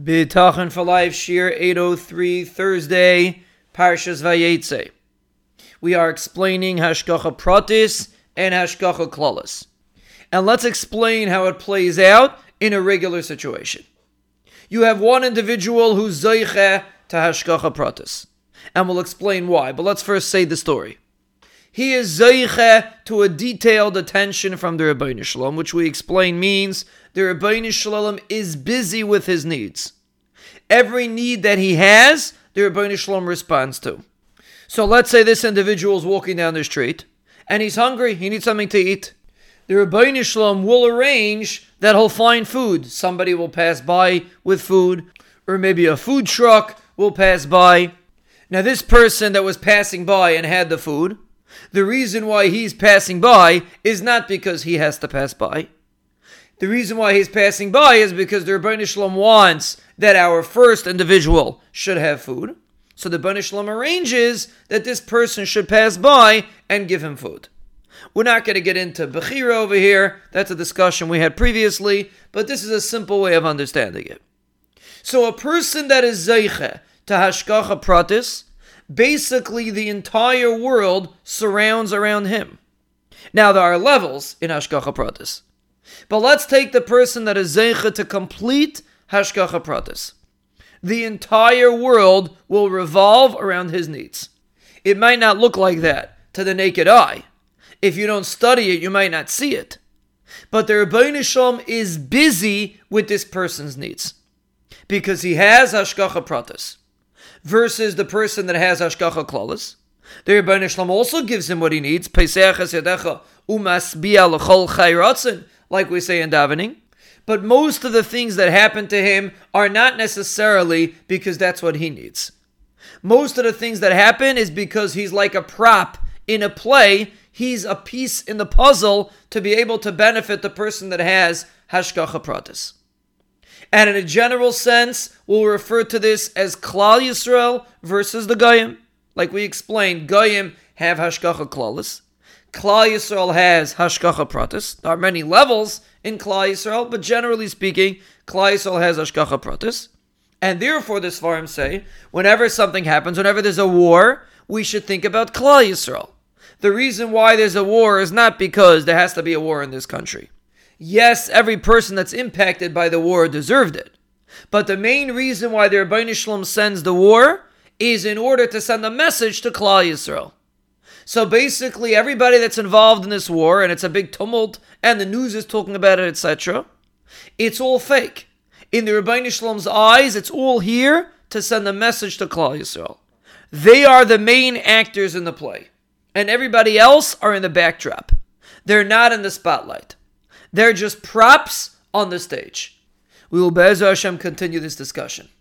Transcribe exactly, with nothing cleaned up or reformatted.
B'tachan for Life, Shir eight oh three, Thursday, Parshas Vayetze. We are explaining Hashgacha Pratis and Hashgacha Klalis. And let's explain how it plays out in a regular situation. You have one individual who's Zayche to Hashgacha Pratis. And we'll explain why, but let's first say the story. He is Zayche to a detailed attention from the Rebbeinu Shalom, which we explain means the Rebbeinu Shalom is busy with his needs. Every need that he has, the Rebbeinu Shalom responds to. So let's say this individual is walking down the street, and he's hungry, he needs something to eat. The Rebbeinu Shalom will arrange that he'll find food. Somebody will pass by with food, or maybe a food truck will pass by. Now this person that was passing by and had the food, the reason why he's passing by is not because he has to pass by. The reason why he's passing by is because the Rebbeinu Shalom wants that our first individual should have food. So the Rebbeinu Shalom arranges that this person should pass by and give him food. We're not going to get into Bechira over here. That's a discussion we had previously, but this is a simple way of understanding it. So a person that is Zayche to Hashgacha Pratis, basically the entire world surrounds around him. Now there are levels in Hashgacha Pratis. But let's take the person that is Zayche to complete Hashgacha Pratis. The entire world will revolve around his needs. It might not look like that to the naked eye. If you don't study it, you might not see it. But the Rebbeinu Shalom is busy with this person's needs. Because he has Hashgacha Pratis. Versus the person that has Hashgacha Klalis. The Rebbeinu Shalom also gives him what he needs. Peseachas yadecha umasbiya l'chol chai ratzon, like we say in davening. But most of the things that happen to him are not necessarily because that's what he needs. Most of the things that happen is because he's like a prop in a play. He's a piece in the puzzle to be able to benefit the person that has Hashgacha Pratis. And in a general sense, we'll refer to this as Klal Yisrael versus the Goyim. Like we explained, Goyim have Hashgacha Klalis. Klal Yisrael has Hashgacha Pratis. There are many levels in Klal Yisrael, but generally speaking, Klal Yisrael has Hashgacha Pratis. And therefore, the Sfarim say, whenever something happens, whenever there's a war, we should think about Klal Yisrael. The reason why there's a war is not because there has to be a war in this country. Yes, every person that's impacted by the war deserved it. But the main reason why the Rebbeinu Shalom sends the war is in order to send a message to Klal Yisrael. So basically, everybody that's involved in this war, and it's a big tumult, and the news is talking about it, et cetera, it's all fake. In the Rebbeinu Shalom's eyes, it's all here to send a message to Klal Yisrael. They are the main actors in the play. And everybody else are in the backdrop. They're not in the spotlight. They're just props on the stage. We will, Be'ezer Hashem, continue this discussion.